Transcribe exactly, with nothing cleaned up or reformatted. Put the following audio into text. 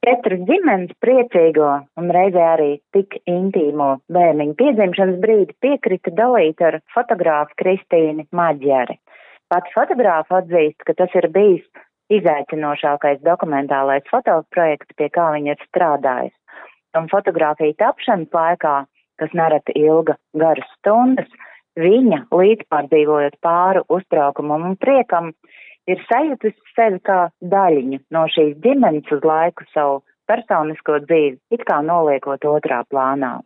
Četras ģimenes priecīgo un reizē arī tik intīmo bērniņu piedzimšanas brīdi piekrita dalīt ar fotogrāfu Kristīni Maģeri. Pati fotogrāfa atzīst, ka tas ir bijis izaicinošākais dokumentālais fotoprojekts, pie kā viņa ir strādājis. Un fotogrāfija tapšanas laikā, kas nereti ilga garas stundas, viņa, līdzpārdzīvojot pāri uztraukumam un priekam, ir sajutis sevi kā daļiņu no šīs ģimenes uz laiku savu personisko dzīvi, it kā noliekot otrā plānā.